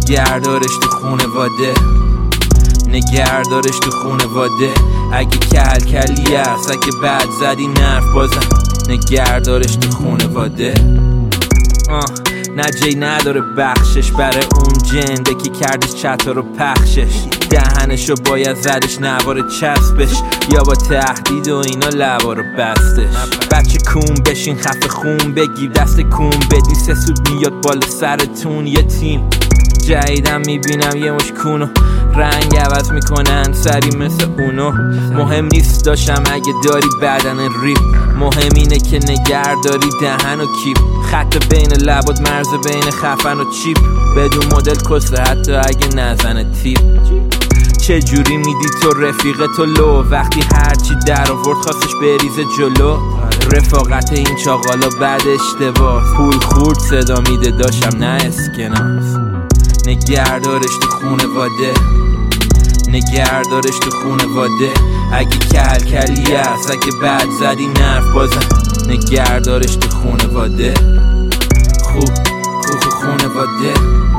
نگهدارش تو خونواده، نگهدارش تو خونواده. اگه کل کلی هست، اگه بد زدی نرف بازم نگهدارش تو خونواده. نه جی نداره بخشش برای اون جنده که کردش چطور رو پخشش. دهنشو باید زدش نوار چسبش، یا با تهدید و اینا لبا رو بستش. بچه کون بشین خفه خون بگیر، دست کون بدی 3 سود میاد بالا سرتون. یه تیم جدیدم میبینم یه مش کونو رنگ عوض میکنن سری مثل اونو. مهم نیست داشتم اگه داری بدن ریپ، مهم اینه که نگهداری دهن و کیپ. خط بین لبات مرز بین خفن و چیپ، بدون مدل کسه حتی اگه نزنه تیپ. چه جوری میدی تو رفیق تو لو، وقتی هرچی در آورد خواستش بریزه جلو. رفاقت این چاقالا بعد اشتباه، پول خورد صدا میده داشتم نه اسکناس. نگهدارش تو خونواده، نگهدارش تو خونواده. اگه کل کلی هست، اگه بد زدی نرف بازم نگهدارش تو خونواده. خوب خونواده،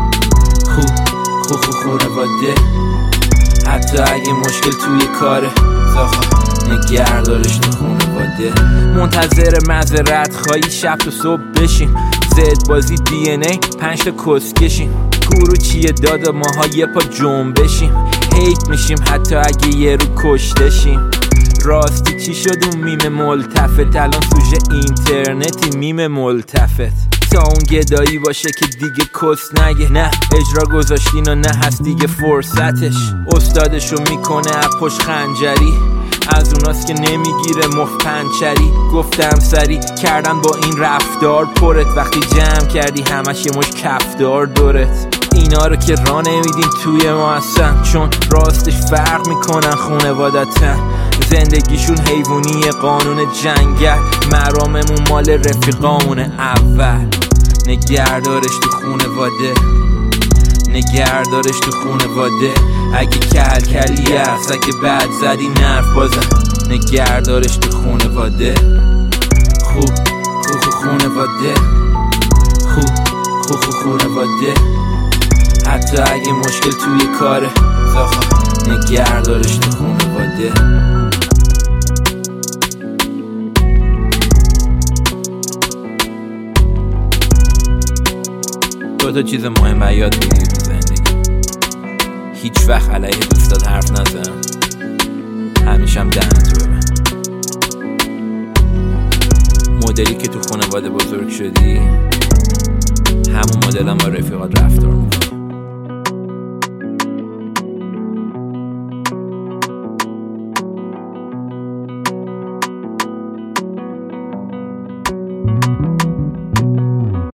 خوب خونواده. حتی اگه مشکل توی کاره زاخا نگهدارش تو خونواده. منتظر معذرت خواهی شب تا صبح بشیم، زد بازی دی ان ای 5 تا کس کشیم. گورو چیه دادا ماها یه پا جنبشیم، هیت میشیم حتی اگه یه رو کشتشیم. راستی چی شد اون میم ملتفت، الان سوژه اینترنتی میم ملتفت. تا اون گدایی باشه که دیگه کس نگه، نه اجرا گذاشتین و نه هست دیگه فرصتش. استادشو میکنه اپوش خنجری، از اوناست که نمیگیره مفت پنچری. گفتم سری کردن با این رفتار پرت، وقتی جمع کردی همش یه مش کفدار دورت. اینا رو که راه نمیدیم توی ما اصلا، چون راستش فرق میکنن خونوادتن. زندگیشون حیوانیه قانون جنگل، مراممون مال رفیقامونه اول. نگهدارش تو خونواده، نگهدارش تو خونواده. اگه کل کلی هست، اگه بد زدی نرف بازم نگهدارش تو خونواده. خوب خونواده، خوب خونواده. حتی اگه مشکل توی کاره زاخا نگهدارش تو خونواده. دو تا چیز مهم یاد بگیری تو زندگی: هیچ وقت علیه دوستات حرف نزن، همیشه هم دهنتو ببند. مدلی که تو خانواده بزرگ شدی همون مدل هم با رفیقات رفتار